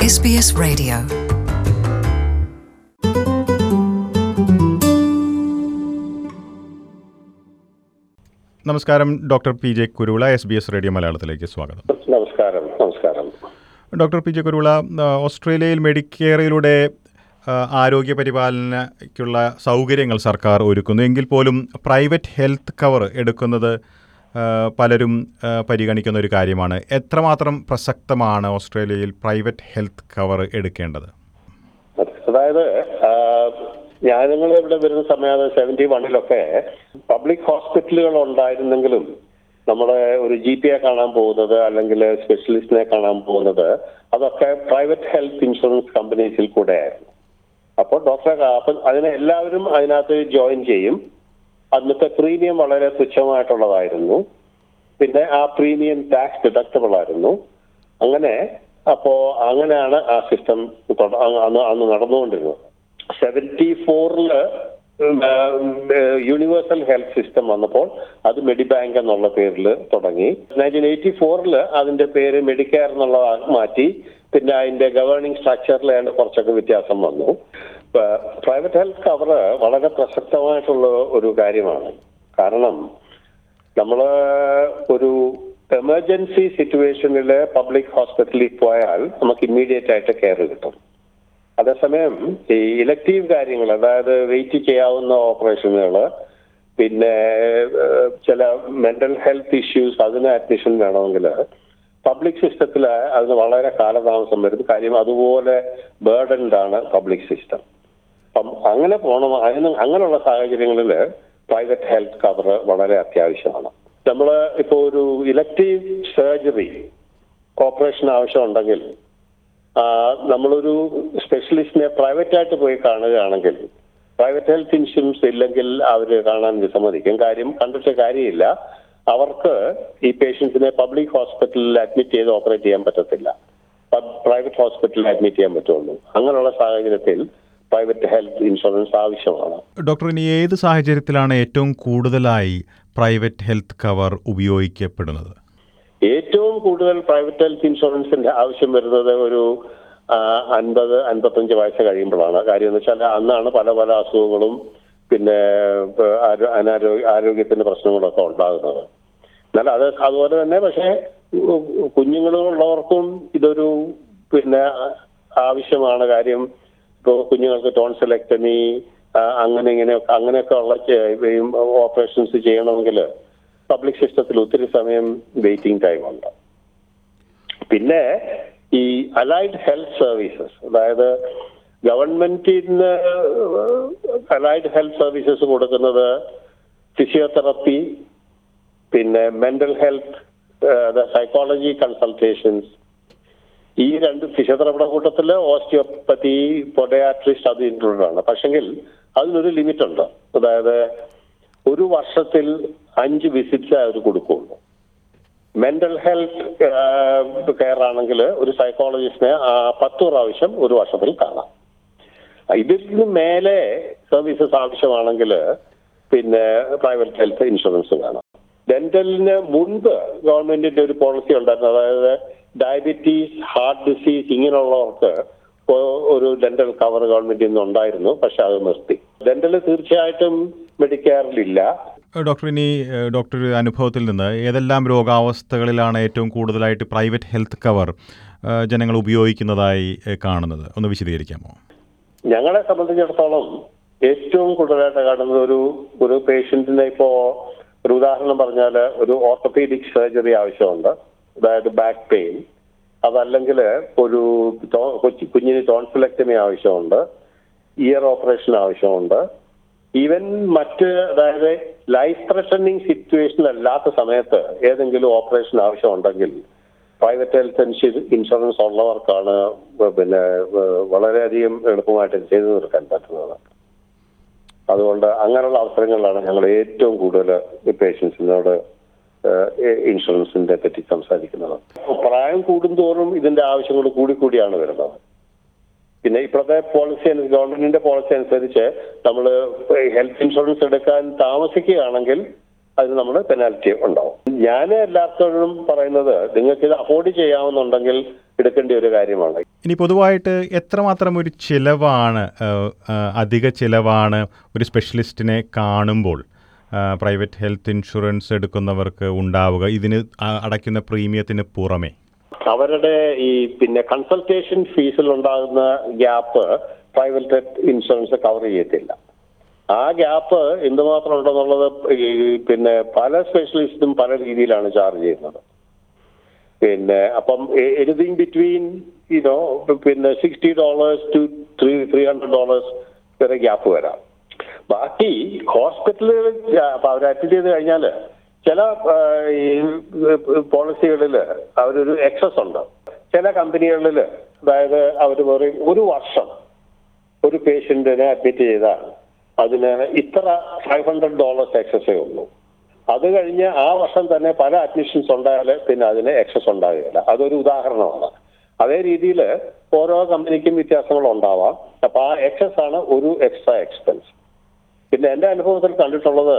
SBS Radio. നമസ്കാരം. Doctor P J Kuruvila, SBS radio മലയാളത്തിലേക്ക് സ്വാഗതം. നമസ്കാരം. ഡോക്ടർ പി ജെ കുരുവിള, ഓസ്ട്രേലിയയിൽ മെഡിക്കെയറിലൂടെ ആരോഗ്യ പരിപാലനയ്ക്കുള്ള സൗകര്യങ്ങൾ സർക്കാർ ഒരുക്കുന്നു. എങ്കിൽ പോലും പ്രൈവറ്റ് ഹെൽത്ത് കവർ എടുക്കുന്നത് പലരും പരിഗണിക്കുന്ന ഒരു കാര്യമാണ്. എത്രമാത്രം പ്രസക്തമാണ് ഓസ്ട്രേലിയയിൽ പ്രൈവറ്റ് ഹെൽത്ത് കവർ എടുക്കേണ്ടത്? അതായത് ഞങ്ങൾ ഇവിടെ വരുന്ന സമയത്ത് 71-ലൊക്കെ പബ്ലിക് ഹോസ്പിറ്റലുകൾ ഉണ്ടായിരുന്നെങ്കിലും നമ്മുടെ ഒരു GP കാണാൻ പോകുന്നത് അല്ലെങ്കിൽ സ്പെഷ്യലിസ്റ്റിനെ കാണാൻ പോകുന്നത് അതൊക്കെ പ്രൈവറ്റ് ഹെൽത്ത് ഇൻഷുറൻസ് കമ്പനീസിൽ കൂടെ ആയിരുന്നു. അപ്പോൾ അപ്പം അതിനെ എല്ലാവരും അതിനകത്ത് ജോയിൻ ചെയ്യും. അന്നത്തെ പ്രീമിയം വളരെ തുച്ഛമായിട്ടുള്ളതായിരുന്നു. പിന്നെ ആ പ്രീമിയം ടാക്സ് ഡിഡക്റ്റബിൾ ആയിരുന്നു. അങ്ങനെയാണ് ആ സിസ്റ്റം അന്ന് നടന്നുകൊണ്ടിരുന്നത്. 74-ല് യൂണിവേഴ്സൽ ഹെൽത്ത് സിസ്റ്റം വന്നപ്പോൾ അത് മെഡിബാങ്ക് എന്നുള്ള പേരിൽ തുടങ്ങി. 1984-ല് അതിന്റെ പേര് മെഡിക്കെയർ എന്നുള്ള മാറ്റി. പിന്നെ അതിന്റെ ഗവേണിംഗ് സ്ട്രക്ചറിൽ കുറച്ചൊക്കെ വ്യത്യാസം വന്നു. പ്രൈവറ്റ് ഹെൽത്ത് കവർ വളരെ പ്രസക്തമായിട്ടുള്ള ഒരു കാര്യമാണ്. കാരണം നമ്മൾ ഒരു എമർജൻസി സിറ്റുവേഷനിൽ പബ്ലിക് ഹോസ്പിറ്റലിൽ പോയാൽ നമുക്ക് ഇമ്മീഡിയറ്റ് ആയിട്ട് കെയർ കിട്ടും. അതേസമയം ഈ ഇലക്ടീവ് കാര്യങ്ങൾ, അതായത് വെയിറ്റ് ചെയ്യാവുന്ന ഓപ്പറേഷനുകൾ, പിന്നെ ചില മെന്റൽ ഹെൽത്ത് ഇഷ്യൂസ്, അതിന് അഡ്മിഷൻ വേണമെങ്കിൽ പബ്ലിക് സിസ്റ്റത്തിൽ അതിന് വളരെ കാലതാമസം വരും. കാര്യം അതുപോലെ ബേർഡൻഡ് ആണ് പബ്ലിക് സിസ്റ്റം. അപ്പം അങ്ങനെ അങ്ങനെയുള്ള സാഹചര്യങ്ങളിൽ പ്രൈവറ്റ് ഹെൽത്ത് കവർ വളരെ അത്യാവശ്യമാണ്. നമ്മൾ ഇപ്പോൾ ഒരു ഇലക്ടീവ് സർജറി ഓപ്പറേഷൻ ആവശ്യമുണ്ടെങ്കിൽ നമ്മളൊരു സ്പെഷ്യലിസ്റ്റിനെ പ്രൈവറ്റായിട്ട് പോയി കാണുകയാണെങ്കിൽ പ്രൈവറ്റ് ഹെൽത്ത് ഇൻഷുറൻസ് ഇല്ലെങ്കിൽ അവർ കാണാൻ വിസമ്മതിക്കും. കണ്ടിട്ട് കാര്യമില്ല. അവർക്ക് ഈ പേഷ്യൻസിനെ പബ്ലിക് ഹോസ്പിറ്റലിൽ അഡ്മിറ്റ് ചെയ്ത് ഓപ്പറേറ്റ് ചെയ്യാൻ പറ്റത്തില്ല. പ്രൈവറ്റ് ഹോസ്പിറ്റലിൽ അഡ്മിറ്റ് ചെയ്യാൻ പറ്റുള്ളൂ. അങ്ങനെയുള്ള സാഹചര്യത്തിൽ പ്രൈവറ്റ് ഹെൽത്ത് ഇൻഷുറൻസ് ആവശ്യമാണ്. ഡോക്ടർ, ഇനി ഏത് സാഹചര്യത്തിലാണ് ഏറ്റവും കൂടുതലായി പ്രൈവറ്റ് ഹെൽത്ത് കവർ ഉപയോഗിക്കപ്പെടുന്നത്? ഏറ്റവും കൂടുതൽ പ്രൈവറ്റ് ഹെൽത്ത് ഇൻഷുറൻസിന്റെ ആവശ്യം വരുന്നത് ഒരു 50-55 വയസ്സ് കഴിയുമ്പോഴാണ്. കാര്യം എന്ന് വെച്ചാൽ അന്നാണ് പല പല അസുഖങ്ങളും പിന്നെ ആരോഗ്യത്തിന്റെ പ്രശ്നങ്ങളൊക്കെ ഉണ്ടാകുന്നത്. എന്നാൽ അതുപോലെ തന്നെ പക്ഷേ കുഞ്ഞുങ്ങളുള്ളവർക്കും ഇതൊരു പിന്നെ ആവശ്യമാണ്. കാര്യം ഇപ്പോൾ കുഞ്ഞുങ്ങൾക്ക് ടോൺസിലെക്ടമി അങ്ങനെയൊക്കെ ഉള്ള ഓപ്പറേഷൻസ് ചെയ്യണമെങ്കിൽ പബ്ലിക് സിസ്റ്റത്തിൽ ഒത്തിരി സമയം വെയിറ്റിംഗ് ടൈം ഉണ്ട്. പിന്നെ ഈ അലൈഡ് ഹെൽത്ത് സർവീസസ്, അതായത് ഗവൺമെന്റിന് അലൈഡ് ഹെൽത്ത് സർവീസസ് കൊടുക്കുന്നത് ഫിസിയോതെറപ്പി, പിന്നെ മെന്റൽ ഹെൽത്ത്, സൈക്കോളജി കൺസൾട്ടേഷൻസ്. ഈ രണ്ട് ഫിസിയോതെറപ്പിയുടെ കൂട്ടത്തിൽ ഓസ്റ്റിയോപ്പതി, പൊഡയാട്രിസ്റ്റ് അത് ഇൻക്ലൂഡഡ് ആണ്. പക്ഷെങ്കിൽ അതിനൊരു ലിമിറ്റ് ഉണ്ട്. അതായത് ഒരു വർഷത്തിൽ 5 വിസിറ്റ്സ് അവർ കൊടുക്കുള്ളൂ. മെന്റൽ ഹെൽത്ത് കെയർ ആണെങ്കിൽ ഒരു സൈക്കോളജിസ്റ്റിനെ 10 പ്രാവശ്യം ഒരു വർഷത്തിൽ കാണാം. ഇതിന് മേലെ സർവീസസ് ആവശ്യമാണെങ്കിൽ പിന്നെ പ്രൈവറ്റ് ഹെൽത്ത് ഇൻഷുറൻസ് വേണം. ഡെന്റലിന് മുൻപ് ഗവൺമെന്റിന്റെ ഒരു പോളിസി ഉണ്ടായിരുന്നു. അതായത് ഡയബറ്റീസ്, ഹാർട്ട് ഡിസീസ് ഇങ്ങനെയുള്ളവർക്ക് ഒരു ഡെന്റൽ കവർ ഗവൺമെന്റിൽ നിന്ന് ഉണ്ടായിരുന്നു. പക്ഷെ അത് നിർത്തി. ഡെന്റൽ തീർച്ചയായിട്ടും മെഡിക്കെയറിലില്ല. ഡോക്ടർ, ഇനി ഡോക്ടർ അനുഭവത്തിൽ നിന്ന് ഏതെല്ലാം രോഗാവസ്ഥകളിലാണ് ഏറ്റവും കൂടുതലായിട്ട് പ്രൈവറ്റ് ഹെൽത്ത് കവർ ജനങ്ങൾ ഉപയോഗിക്കുന്നതായി കാണുന്നത്? ഒന്ന് വിശദീകരിക്കാമോ? ഞങ്ങളെ സംബന്ധിച്ചിടത്തോളം ഏറ്റവും കൂടുതലായിട്ട് കാണുന്നത് ഒരു പേഷ്യന്റിനെ ഒരു ഉദാഹരണം പറഞ്ഞാൽ ഒരു ഓർത്തോപീഡിക് സർജറി ആവശ്യമുണ്ട്. അതായത് ബാക്ക് പെയിൻ. അതല്ലെങ്കിൽ ഒരു കുഞ്ഞിന് ടോൺസിലെക്ടമി ആവശ്യമുണ്ട്, ഇയർ ഓപ്പറേഷൻ ആവശ്യമുണ്ട്. ഈവൻ അതായത് ലൈഫ് ത്രട്ടനിങ് സിറ്റുവേഷൻ അല്ലാത്ത സമയത്ത് ഏതെങ്കിലും ഓപ്പറേഷൻ ആവശ്യമുണ്ടെങ്കിൽ പ്രൈവറ്റ് ഹെൽത്ത് ഇൻഷുറൻസ് ഉള്ളവർക്കാണ് പിന്നെ വളരെയധികം എളുപ്പമായിട്ട് ചെയ്തു തീർക്കാൻ പറ്റുന്നത്. അതുകൊണ്ട് അങ്ങനെയുള്ള അവസരങ്ങളിലാണ് ഞങ്ങൾ ഏറ്റവും കൂടുതൽ പേഷ്യൻസിനോട് ഇൻഷുറൻസിന്റെ പറ്റി സംസാരിക്കുന്നത്. പ്രായം കൂടുന്തോറും ഇതിന്റെ ആവശ്യങ്ങൾ കൂടിയാണ് വരുന്നത്. പിന്നെ ഇപ്പോഴത്തെ ഗവൺമെന്റിന്റെ പോളിസി അനുസരിച്ച് നമ്മൾ ഹെൽത്ത് ഇൻഷുറൻസ് എടുക്കാൻ താമസിക്കുകയാണെങ്കിൽ അതിന് നമ്മൾ പെനാൽറ്റി ഉണ്ടാവും. ഞാൻ എല്ലാത്തോടും പറയുന്നത് നിങ്ങൾക്ക് ഇത് അഫോർഡ് ചെയ്യാവുന്നുണ്ടെങ്കിൽ എടുക്കേണ്ട ഒരു കാര്യമാണ്. ഇനി പൊതുവായിട്ട് എത്രമാത്രം ഒരു ചിലവാണ്, അധിക ചിലവാണ് ഒരു സ്പെഷ്യലിസ്റ്റിനെ കാണുമ്പോൾ പ്രൈവറ്റ് ഹെൽത്ത് ഇൻഷുറൻസ് എടുക്കുന്നവർക്ക് ഉണ്ടാവുക, ഇതിന് അടയ്ക്കുന്ന പ്രീമിയത്തിന് പുറമേ? അവരുടെ ഈ കൺസൾട്ടേഷൻ ഫീസിൽ ഉണ്ടാകുന്ന gap private health insurance cover ചെയ്യത്തില്ല. ആ ഗ്യാപ്പ് എന്തുമാത്രം ഉണ്ടെന്നുള്ളത് പല സ്പെഷ്യലിസ്റ്റും പല രീതിയിലാണ് ചാർജ് ചെയ്യുന്നത്. അപ്പം എനിത്തിങ് ബിറ്റ്വീൻ $60 to $300 വരെ ഗ്യാപ്പ് വരാം. ബാക്കി ഹോസ്പിറ്റലുകളിൽ അവർ അറ്റൻഡ് ചെയ്ത് കഴിഞ്ഞാൽ ചില പോളിസികളിൽ അവരൊരു എക്സസ് ഉണ്ട്. ചില കമ്പനികളിൽ അതായത് അവർ പറയും 1 വർഷം ഒരു പേഷ്യന്റിനെ അഡ്മിറ്റ് ചെയ്താൽ അതിന് ഇത്ര $500 എക്സസേ ഉള്ളൂ. അത് കഴിഞ്ഞ് ആ വർഷം തന്നെ പല അഡ്മിഷൻസ് ഉണ്ടായാൽ പിന്നെ അതിന് എക്സസ് ഉണ്ടാകുകയില്ല. അതൊരു ഉദാഹരണമാണ്. അതേ രീതിയിൽ ഓരോ കമ്പനിക്കും വ്യത്യാസങ്ങൾ ഉണ്ടാവാം. അപ്പൊ ആ എക്സസ് ആണ് ഒരു എക്സ്ട്രാ എക്സ്പെൻസ്. പിന്നെ എന്റെ അനുഭവത്തിൽ കണ്ടിട്ടുള്ളത്,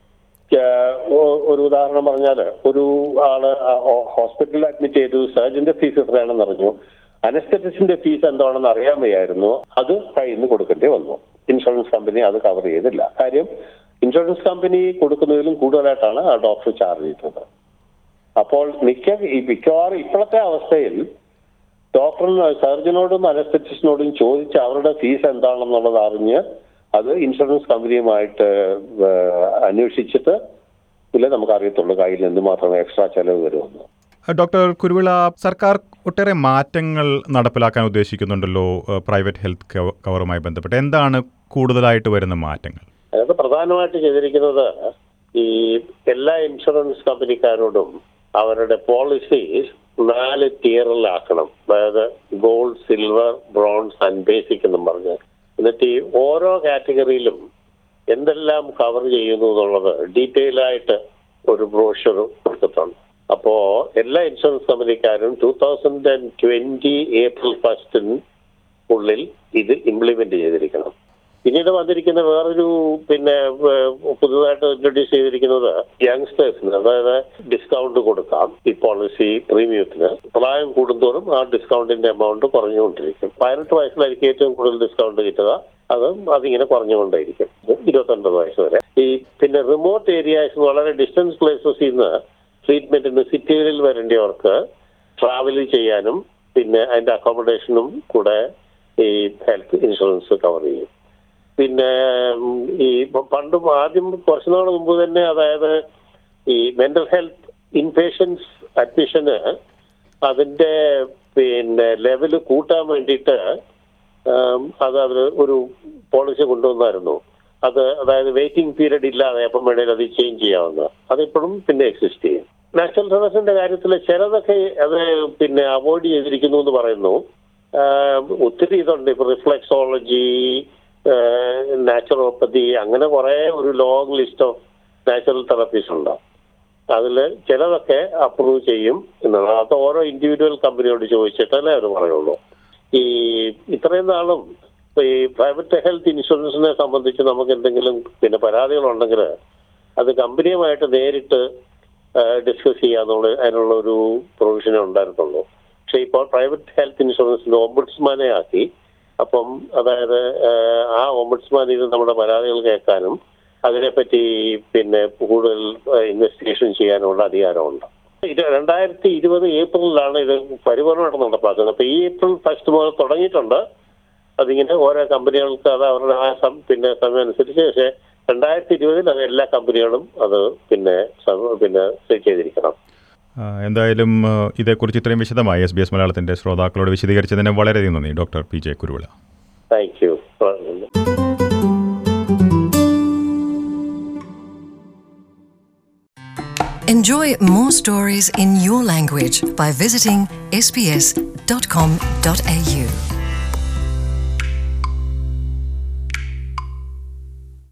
ഒരു ഉദാഹരണം പറഞ്ഞാൽ, ഒരു ആള് ഹോസ്പിറ്റലിൽ അഡ്മിറ്റ് ചെയ്തു, സർജന്റെ ഫീസ് എത്രയാണെന്ന് അറിഞ്ഞു, അനസ്തെറ്റിസ്റ്റിന്റെ ഫീസ് എന്താണെന്ന് അറിയാൻ വയ്യായിരുന്നു, അത് കയ്യിൽ നിന്ന് കൊടുക്കേണ്ടി വന്നു. ഇൻഷുറൻസ് കമ്പനി അത് കവർ ചെയ്തില്ല. കാര്യം ഇൻഷുറൻസ് കമ്പനി കൊടുക്കുന്നതിലും കൂടുതലായിട്ടാണ് ആ ഡോക്ടർ ചാർജ് ചെയ്യുന്നത്. അപ്പോൾ മിക്കവാറും ഇപ്പോഴത്തെ അവസ്ഥയിൽ സർജനോടും അനസ്തെറ്റിസ്റ്റിനോടും ചോദിച്ച് അവരുടെ ഫീസ് എന്താണെന്നുള്ളത് അറിഞ്ഞ് അത് ഇൻഷുറൻസ് കമ്പനിയുമായിട്ട് അന്വേഷിച്ചിട്ട് നമുക്ക് അറിയത്തുള്ളൂ കയ്യിൽ എന്തുമാത്രം എക്സ്ട്രാ ചെലവ് വരുമെന്ന്. ഡോക്ടർ കുരുവിള, സർക്കാർ ഒട്ടേറെ മാറ്റങ്ങൾ നടപ്പിലാക്കാൻ ഉദ്ദേശിക്കുന്നുണ്ടല്ലോ പ്രൈവറ്റ് ഹെൽത്ത് കവറുമായി ബന്ധപ്പെട്ട്. എന്താണ് കൂടുതലായിട്ട് വരുന്ന മാറ്റങ്ങൾ? അതായത് പ്രധാനമായിട്ട് ചെയ്തിരിക്കുന്നത്, ഈ എല്ലാ ഇൻഷുറൻസ് കമ്പനിക്കാരോടും അവരുടെ പോളിസീസ് 4 tier-ലാക്കണം. അതായത് gold, silver, bronze and basic എന്നും പറഞ്ഞ്. എന്നിട്ട് ഈ ഓരോ കാറ്റഗറിയിലും എന്തെല്ലാം കവർ ചെയ്യുന്നു എന്നുള്ളത് ഡീറ്റെയിൽ ആയിട്ട് ഒരു ബ്രോഷർ കൊടുത്തിട്ടുണ്ട്. അപ്പോ എല്ലാ ഇൻഷുറൻസ് കമ്പനിക്കാരും 2020 April 1 ഉള്ളിൽ ഇത് ഇംപ്ലിമെന്റ് ചെയ്തിരിക്കണം. പിന്നീട് വന്നിരിക്കുന്ന വേറൊരു പുതുതായിട്ട് ഇൻട്രൊഡ്യൂസ് ചെയ്തിരിക്കുന്നത് യങ്സ്റ്റേഴ്സിന്, അതായത് ഡിസ്കൗണ്ട് കൊടുക്കാം ഈ പോളിസി പ്രീമിയത്തിന്. പ്രായം കൂടുന്തോറും ആ ഡിസ്കൗണ്ടിന്റെ എമൗണ്ട് കുറഞ്ഞുകൊണ്ടിരിക്കും. 18 വയസ്സിലായിരിക്കും ഏറ്റവും കൂടുതൽ ഡിസ്കൗണ്ട് കിട്ടുക. അതിങ്ങനെ കുറഞ്ഞുകൊണ്ടേയിരിക്കും 29 വയസ്സ് വരെ. ഈ റിമോട്ട് ഏരിയാസ്, വളരെ ഡിസ്റ്റൻസ് പ്ലേസസിൽ നിന്ന് ട്രീറ്റ്മെന്റിന് സിറ്റികളിൽ വരേണ്ടവർക്ക് ട്രാവൽ ചെയ്യാനും അതിന്റെ അക്കോമഡേഷനും കൂടെ ഈ ഹെൽത്ത് ഇൻഷുറൻസ് കവർ ചെയ്യും. ഈ ആദ്യം കുറച്ചു നാൾ മുമ്പ് തന്നെ, അതായത് ഈ മെന്റൽ ഹെൽത്ത് ഇൻപേഷ്യൻസ് അഡ്മിഷന് അതിന്റെ ലെവല് കൂട്ടാൻ വേണ്ടിയിട്ട് അവർ ഒരു പോളിസി കൊണ്ടുവന്നായിരുന്നു. അതായത് വെയിറ്റിംഗ് പീരീഡ് ഇല്ലാതെ എപ്പം വേണേലും അത് ചേഞ്ച് ചെയ്യാവുന്ന. അതിപ്പോഴും എക്സിസ്റ്റ് ചെയ്യും. നാഷണൽ സർവീസിന്റെ കാര്യത്തിൽ ചിലതൊക്കെ അത് അവോയ്ഡ് ചെയ്തിരിക്കുന്നു എന്ന് പറയുന്നു. ഒത്തിരി ഇതുണ്ട്. ഇപ്പൊ റിഫ്ലെക്സോളജി, നാച്ചുറോപ്പതി, അങ്ങനെ കുറെ ഒരു long list of natural therapies ഉണ്ട്. അതിൽ ചിലതൊക്കെ അപ്രൂവ് ചെയ്യും എന്നാണ്. അത് ഓരോ ഇൻഡിവിജ്വൽ കമ്പനിയോട് ചോദിച്ചിട്ടല്ലേ അവർ പറയുള്ളൂ. ഇത്രയും നാളും ഈ പ്രൈവറ്റ് ഹെൽത്ത് ഇൻഷുറൻസിനെ സംബന്ധിച്ച് നമുക്ക് എന്തെങ്കിലും പരാതികളുണ്ടെങ്കിൽ അത് കമ്പനിയുമായിട്ട് നേരിട്ട് ഡിസ്കസ് ചെയ്യാന്നുള്ള അതിനുള്ള ഒരു പ്രൊവിഷനേ ഉണ്ടായിരുന്നുള്ളൂ. പക്ഷെ ഇപ്പോൾ പ്രൈവറ്റ് ഹെൽത്ത് ഇൻഷുറൻസിന് ഓംബുഡ്സ്മാനെ ആക്കി. അപ്പം അതായത് ആ ഓംബുഡ്സ്മാൻ ഇത് നമ്മുടെ പരാതികൾ കേൾക്കാനും അതിനെപ്പറ്റി കൂടുതൽ ഇൻവെസ്റ്റിഗേഷൻ ചെയ്യാനുള്ള അധികാരമുണ്ട്. 2020 ഏപ്രിലാണ് ഇത് പരിപൂർണ്ണമായിട്ട് നടപ്പാക്കുന്നത്. അപ്പൊ ഈ April 1 മുതൽ തുടങ്ങിയിട്ടുണ്ട്. അതിങ്ങനെ ഓരോ കമ്പനികൾക്ക് അത് അവരുടെ ആ സമയം അനുസരിച്ച്. പക്ഷെ 2020 അത് എല്ലാ കമ്പനികളും അത് സെറ്റ് ചെയ്തിരിക്കണം. എന്തായാലും ഇതേക്കുറിച്ച് ഇത്രയും വിശദമായി SBS മലയാളത്തിന്റെ ശ്രോതാക്കളോട് വിശദീകരിച്ചതിന് വളരെയധികം നന്ദി doctor PJ Kuruvila. Thank you. Enjoy more stories in your language by visiting sbs.com.au.